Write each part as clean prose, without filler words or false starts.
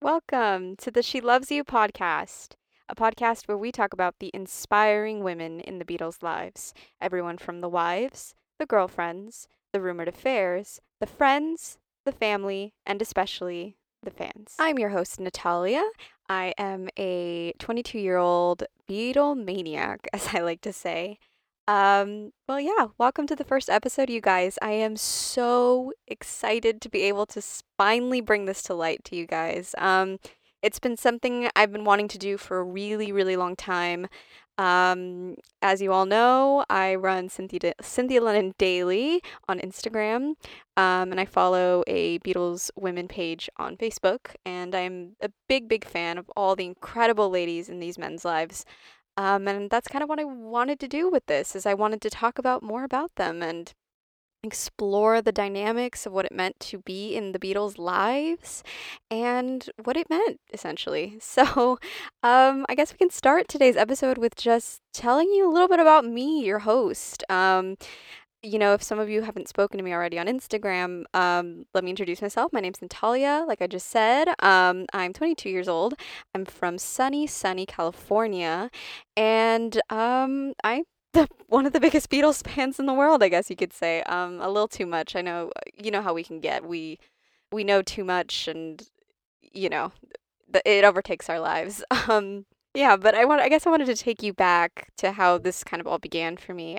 Welcome to the She Loves You podcast, a podcast where we talk about the inspiring women in the Beatles' lives. Everyone from the wives, the girlfriends, the rumored affairs, the friends, the family, and especially the fans. I'm your host, Natalia. I am a 22-year-old Beatle maniac, as I like to say. Welcome to the first episode, you guys. I am so excited to be able to finally bring this to light to you guys. It's been something I've been wanting to do for a really, really long time. As you all know, I run Cynthia Lennon Daily on Instagram, and I follow a Beatles women page on Facebook, and I'm a big, big fan of all the incredible ladies in these men's lives. And that's kind of what I wanted to do with this, is I wanted to talk about more about them and explore the dynamics of what it meant to be in the Beatles' lives and what it meant, essentially. So, I guess we can start today's episode with just telling you a little bit about me, your host. If some of you haven't spoken to me already on Instagram, let me introduce myself. My name's Natalia, like I just said. I'm 22 years old. I'm from sunny California, and I'm one of the biggest Beatles fans in the world, I guess you could say. A little too much. I know, you know how we can get. We know too much, and you know, it overtakes our lives. I guess I wanted to take you back to how this kind of all began for me.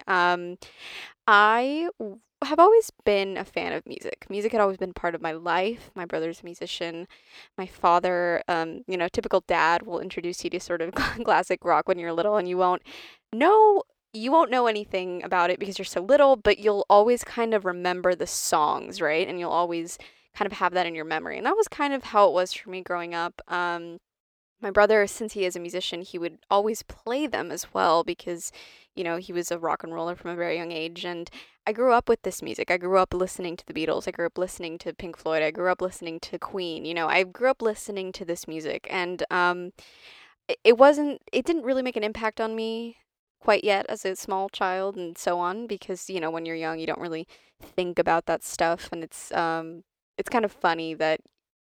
Have always been a fan of music. Music had always been part of my life. My brother's a musician. My father, typical dad will introduce you to sort of classic rock when you're little, and know you won't know anything about it because you're so little, but you'll always kind of remember the songs, right? And you'll always kind of have that in your memory. And that was kind of how it was for me growing up. My brother, since he is a musician, he would always play them as well because, he was a rock and roller from a very young age. And I grew up with this music. I grew up listening to the Beatles. I grew up listening to Pink Floyd. I grew up listening to Queen. I grew up listening to this music. And it didn't really make an impact on me quite yet as a small child and so on because, when you're young, you don't really think about that stuff. And it's kind of funny that,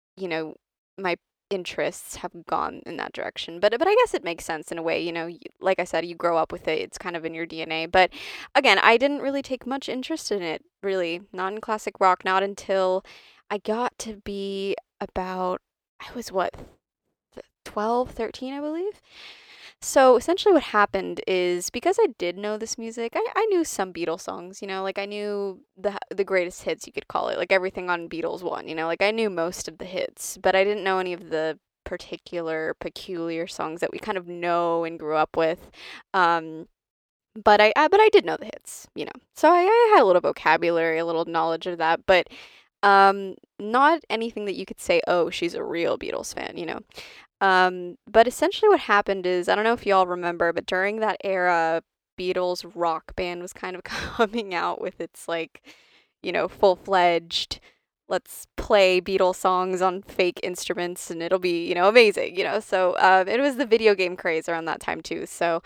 my interests have gone in that direction. But I guess it makes sense in a way, like I said, you grow up with it. It's kind of in your DNA. But again, I didn't really take much interest in it, really, not in classic rock, not until I got to be about, I was what, 12, 13, I believe. So essentially what happened is because I did know this music, I knew some Beatles songs, like I knew the greatest hits, you could call it, like everything on Beatles One, like I knew most of the hits, but I didn't know any of the particular peculiar songs that we kind of know and grew up with. But I did know the hits, So I had a little vocabulary, a little knowledge of that, but not anything that you could say, oh, she's a real Beatles fan. But essentially what happened is, I don't know if y'all remember, but during that era, Beatles Rock Band was kind of coming out with its full-fledged, let's play Beatles songs on fake instruments and it'll be, amazing, So, it was the video game craze around that time too. So,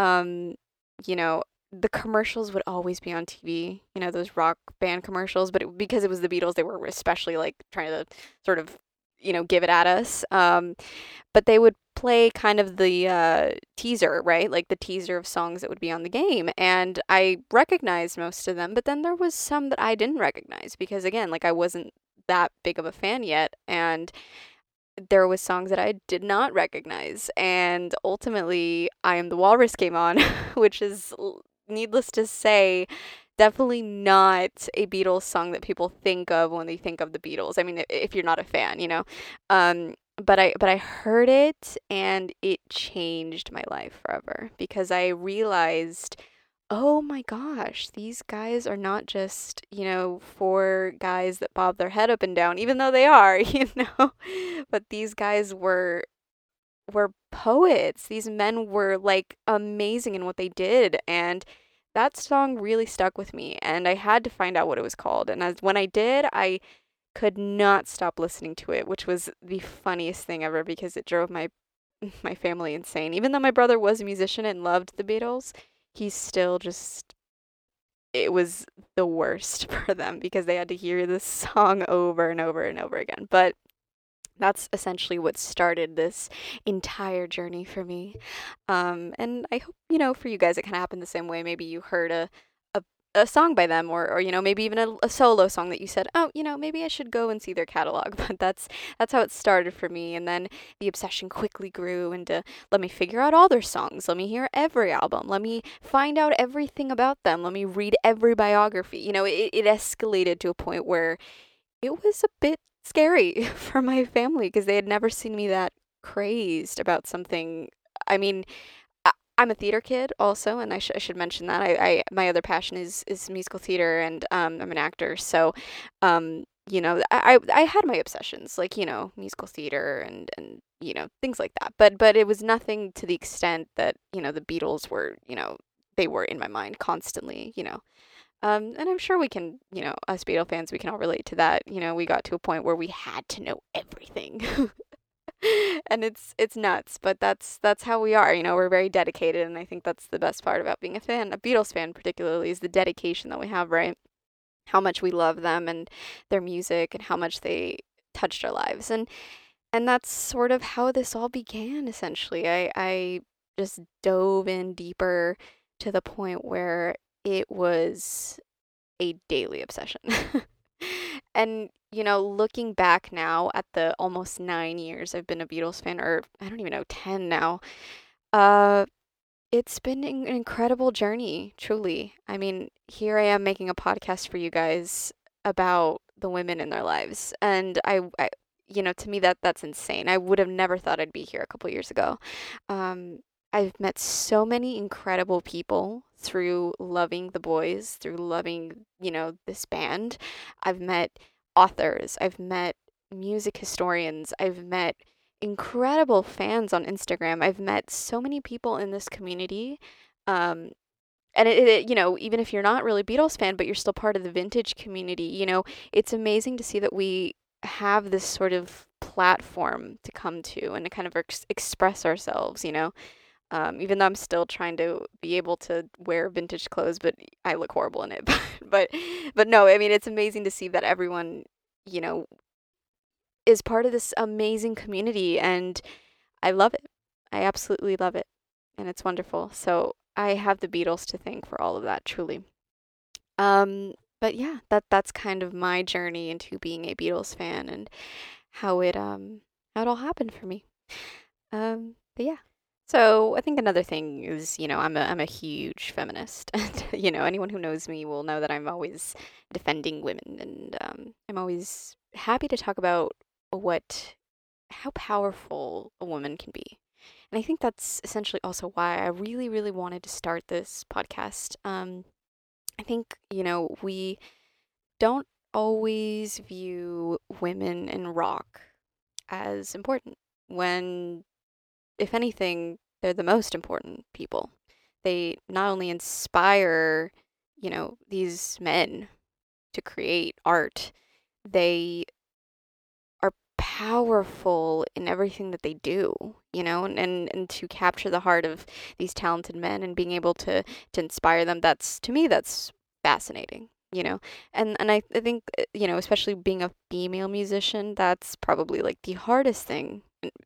you know, the commercials would always be on TV, those rock band commercials, but because it was the Beatles, they were especially like trying to sort of give it at us. But they would play kind of the teaser, right? Like the teaser of songs that would be on the game. And I recognized most of them, but then there was some that I didn't recognize because, again, like I wasn't that big of a fan yet. And there was songs that I did not recognize. And ultimately, I Am the Walrus came on, which is, needless to say, definitely not a Beatles song that people think of when they think of the Beatles. I mean, if you're not a fan, but I heard it and it changed my life forever because I realized, oh my gosh, these guys are not just, four guys that bob their head up and down, even though they are, but these guys were poets. These men were like amazing in what they did, and that song really stuck with me, and I had to find out what it was called. And when I did, I could not stop listening to it, which was the funniest thing ever because it drove my family insane. Even though my brother was a musician and loved the Beatles, he still just, it was the worst for them because they had to hear this song over and over and over again. But That's essentially what started this entire journey for me. And I hope, for you guys, it kind of happened the same way. Maybe you heard a, a song by them, or maybe even a solo song that you said, oh, maybe I should go and see their catalog. But that's how it started for me. And then the obsession quickly grew into, let me figure out all their songs. Let me hear every album. Let me find out everything about them. Let me read every biography. It escalated to a point where it was a bit scary for my family because they had never seen me that crazed about something. I mean, I'm a theater kid also, and I should mention that. My other passion is musical theater, and I'm an actor. So, I had my obsessions, like, musical theater and things like that. But it was nothing to the extent that, the Beatles were, they were in my mind constantly, and I'm sure we can, us Beatle fans, we can all relate to that. We got to a point where we had to know everything. And it's nuts, but that's how we are. We're very dedicated, and I think that's the best part about being a Beatles fan particularly, is the dedication that we have, right? How much we love them and their music and how much they touched our lives. And that's sort of how this all began, essentially. I just dove in deeper to the point where it was a daily obsession. And, looking back now at the almost 9 years I've been a Beatles fan, or I don't even know, 10 now, uh, it's been an incredible journey, truly. I mean, here I am making a podcast for you guys about the women in their lives. And to me, that's insane. I would have never thought I'd be here a couple years ago. Um, I've met so many incredible people through loving the boys, through loving, this band. I've met authors, I've met music historians, I've met incredible fans on Instagram. I've met so many people in this community. Um, and even if you're not really a Beatles fan, but you're still part of the vintage community, it's amazing to see that we have this sort of platform to come to and to kind of express ourselves, even though I'm still trying to be able to wear vintage clothes, but I look horrible in it. But but no, I mean, it's amazing to see that everyone, you know, is part of this amazing community, and I love it. I absolutely love it, and it's wonderful. So I have the Beatles to thank for all of that, truly. But yeah, that's kind of my journey into being a Beatles fan and how it all happened for me. But yeah. So I think another thing is, I'm a huge feminist, and anyone who knows me will know that I'm always defending women, and I'm always happy to talk about what how powerful a woman can be. And I think that's essentially also why I really, really wanted to start this podcast. I think, we don't always view women in rock as important when, if anything, they're the most important people. They not only inspire, these men to create art, they are powerful in everything that they do, and to capture the heart of these talented men and being able to inspire them, that's, to me, that's fascinating. And I think, especially being a female musician, that's probably like the hardest thing.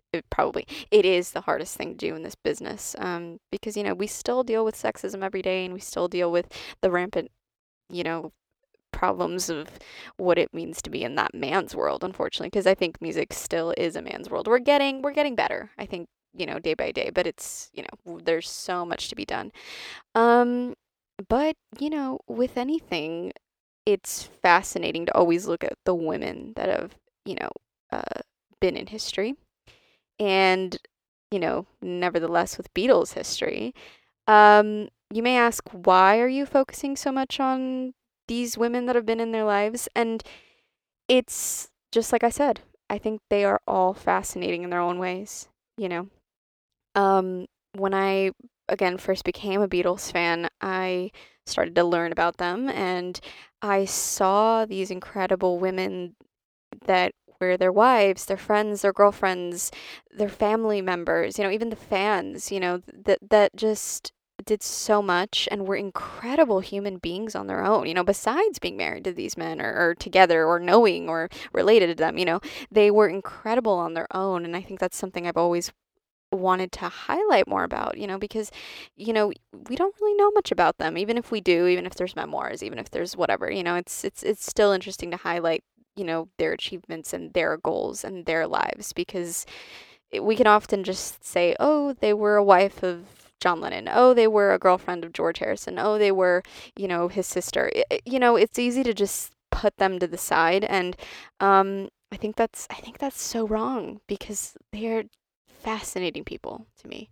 It is the hardest thing to do in this business, because we still deal with sexism every day, and we still deal with the rampant, you know problems of what it means to be in that man's world, unfortunately, because I think music still is a man's world. We're getting better, I think, day by day, but it's, there's so much to be done. Um, but, with anything, it's fascinating to always look at the women that have, uh, been in history. And, nevertheless, with Beatles history, you may ask, why are you focusing so much on these women that have been in their lives? And it's just like I said, I think they are all fascinating in their own ways, you know. When I, again, first became a Beatles fan, I started to learn about them, and I saw these incredible women that were their wives, their friends, their girlfriends, their family members, even the fans, that just did so much and were incredible human beings on their own, besides being married to these men or together or knowing or related to them, they were incredible on their own. And I think that's something I've always wanted to highlight more about, because, we don't really know much about them, even if we do, even if there's memoirs, even if there's whatever, it's still interesting to highlight, their achievements and their goals and their lives, because we can often just say, oh, they were a wife of John Lennon. Oh, they were a girlfriend of George Harrison. Oh, they were, his sister. It's easy to just put them to the side, and I think that's so wrong, because they're fascinating people to me.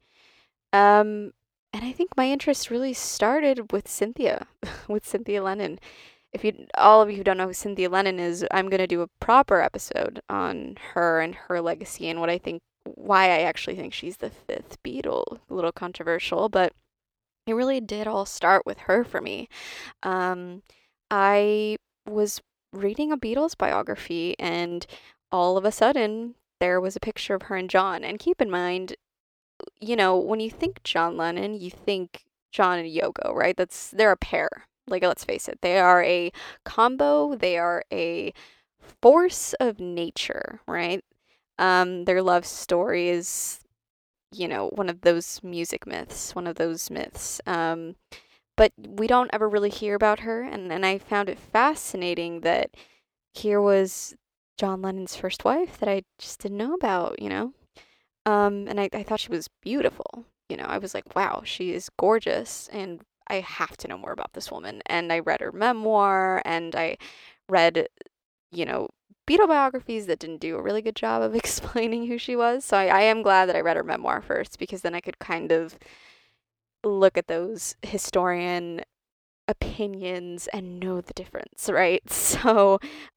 And I think my interest really started with Cynthia, with Cynthia Lennon. If you, all of you who don't know who Cynthia Lennon is, I'm going to do a proper episode on her and her legacy and why I actually think she's the fifth Beatle. A little controversial, but it really did all start with her for me. Um, I was reading a Beatles biography, and all of a sudden, there was a picture of her and John. And keep in mind, when you think John Lennon, you think John and Yoko, right? They're a pair. Like, let's face it, they are a combo. They are a force of nature, right? Their love story is, one of those music myths, one of those myths. But we don't ever really hear about her, and I found it fascinating that here was John Lennon's first wife that I just didn't know about. And I thought she was beautiful. I was like, wow, she is gorgeous, and I have to know more about this woman. And I read her memoir, and I read, you know, Beatle biographies that didn't do a really good job of explaining who she was. So I am glad that I read her memoir first, because then I could kind of look at those historian opinions and know the difference, right? So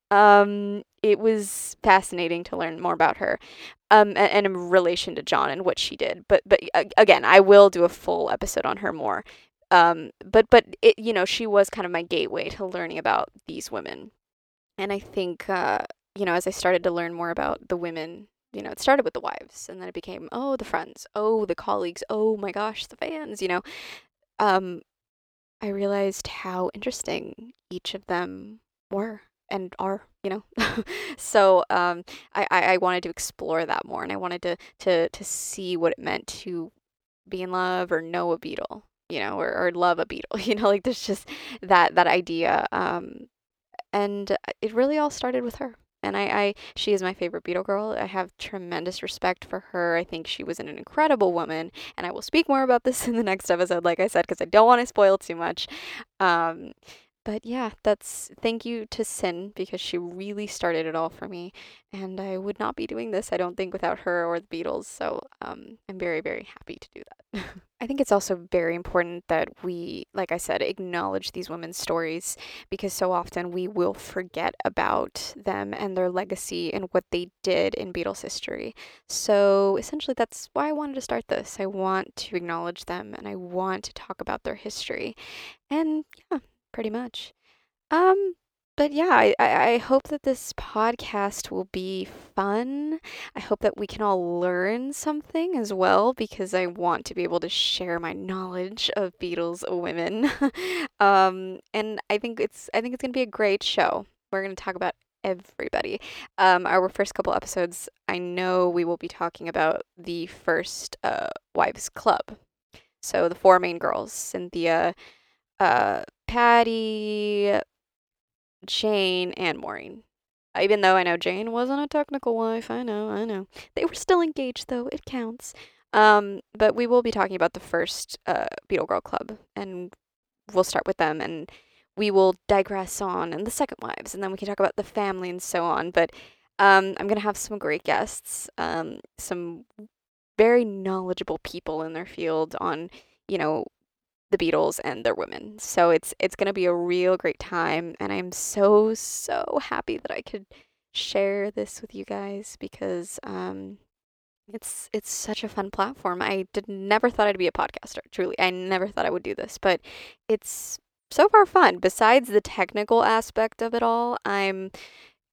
it was fascinating to learn more about her, and in relation to John and what she did. But again, I will do a full episode on her more. But it, she was kind of my gateway to learning about these women. And I think, as I started to learn more about the women, it started with the wives, and then it became, oh, the friends, oh, the colleagues, oh my gosh, the fans. Um, I realized how interesting each of them were and are. So I wanted to explore that more, and I wanted to see what it meant to be in love or know a Beatle, or love a Beatle. Like, there's just that idea. And it really all started with her. And she is my favorite Beatle girl. I have tremendous respect for her. I think she was an incredible woman, and I will speak more about this in the next episode, like I said, because I don't want to spoil too much. Um, but yeah, thank you to Sin, because she really started it all for me, and I would not be doing this, I don't think, without her or the Beatles. So I'm very, very happy to do that. I think it's also very important that we, like I said, acknowledge these women's stories, because so often we will forget about them and their legacy and what they did in Beatles history. So essentially, that's why I wanted to start this. I want to acknowledge them, and I want to talk about their history. And yeah, pretty much. Um, but yeah, I hope that this podcast will be fun. I hope that we can all learn something as well, because I want to be able to share my knowledge of Beatles women. And I think it's gonna be a great show. We're gonna talk about everybody. Our first couple episodes, I know we will be talking about the first wives club. So the four main girls: Cynthia, Patty, Jane, and Maureen. Even though I know Jane wasn't a technical wife, I know. They were still engaged, though. It counts. But we will be talking about the first Beetle Girl Club, and we'll start with them, and we will digress on and the second wives, and then we can talk about the family and so on. But I'm gonna have some great guests, some very knowledgeable people in their field on, you know, the Beatles and their women. So it's going to be a real great time, and I'm so happy that I could share this with you guys, because it's such a fun platform. I did never thought I'd be a podcaster. Truly, I never thought I would do this, but it's so far fun. Besides the technical aspect of it all, I'm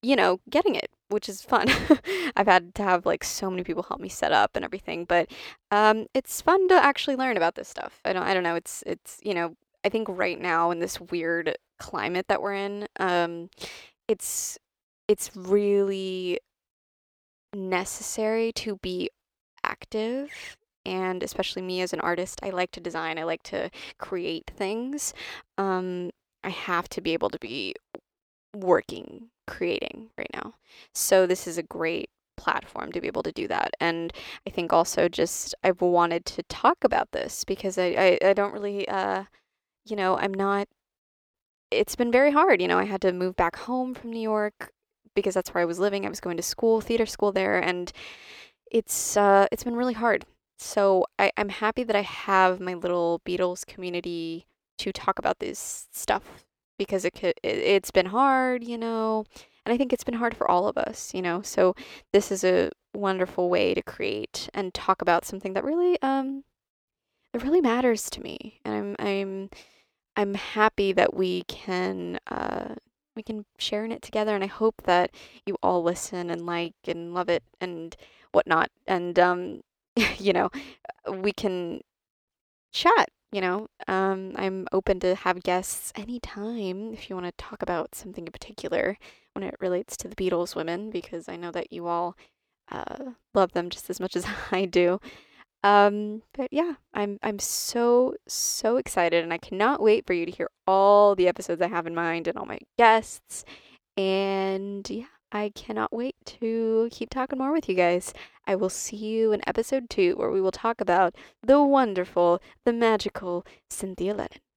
getting it, which is fun. I've had to have like so many people help me set up and everything, but it's fun to actually learn about this stuff. I don't know. I think right now in this weird climate that we're in, it's it's really necessary to be active. And especially me as an artist, I like to design, I like to create things. Um, I have to be able to be working, creating right now. So this is a great platform to be able to do that. And I think also just I've wanted to talk about this because I don't really, I'm not, it's been very hard. I had to move back home from New York because that's where I was living. I was going to school, theater school there, and it's been really hard. So I'm happy that I have my little Beatles community to talk about this stuff because it's been hard, and I think it's been hard for all of us. So this is a wonderful way to create and talk about something that really matters to me, and I'm happy that we can share in it together, and I hope that you all listen and like and love it and whatnot, and you know, we can chat. I'm open to have guests anytime if you want to talk about something in particular when it relates to the Beatles women, because I know that you all love them just as much as I do. But yeah, I'm so so excited, and I cannot wait for you to hear all the episodes I have in mind and all my guests. And yeah, I cannot wait to keep talking more with you guys. I will see you in episode 2, where we will talk about the wonderful, the magical Cynthia Lennon.